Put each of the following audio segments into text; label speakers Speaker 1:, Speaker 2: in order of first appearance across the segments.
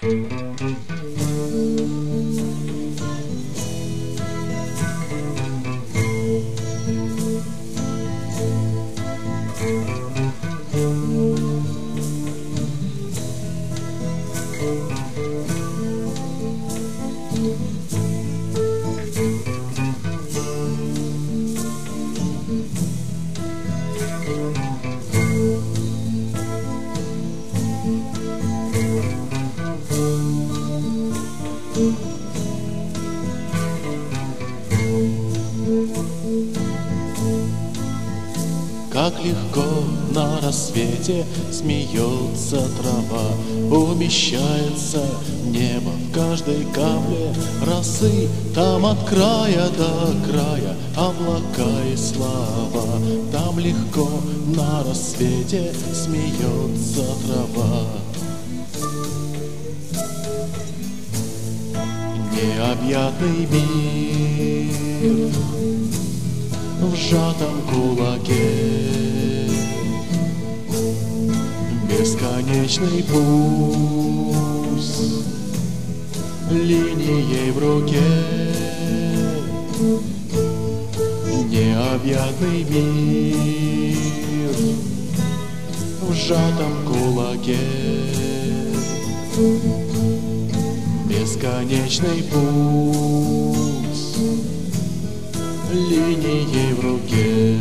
Speaker 1: Как легко на рассвете смеется трава, умещается небо в каждой капле росы. Там от края до края облака и слава. Там легко на рассвете смеется трава. Необъятный мир в сжатом кулаке, бесконечный путь линией в руке. Необъятный мир в сжатом кулаке, бесконечный путь линией в руке.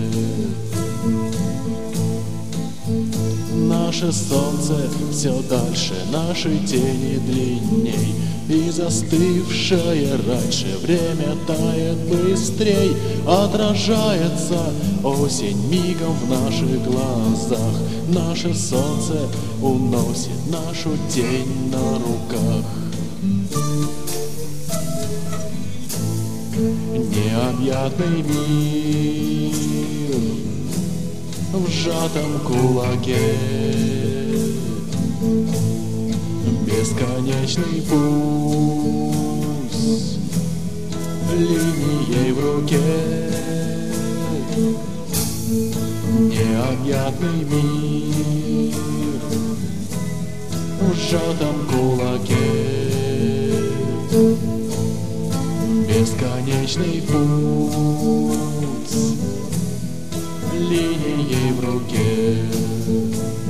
Speaker 1: Наше солнце все дальше, наши тени длинней, и застывшее раньше время тает быстрей. Отражается осень мигом в наших глазах. Наше солнце уносит нашу тень на руках. Необъятный мир в сжатом кулаке, бесконечный путь линией в руке. Необъятный мир в сжатом кулаке, бесконечный путь линией в руке.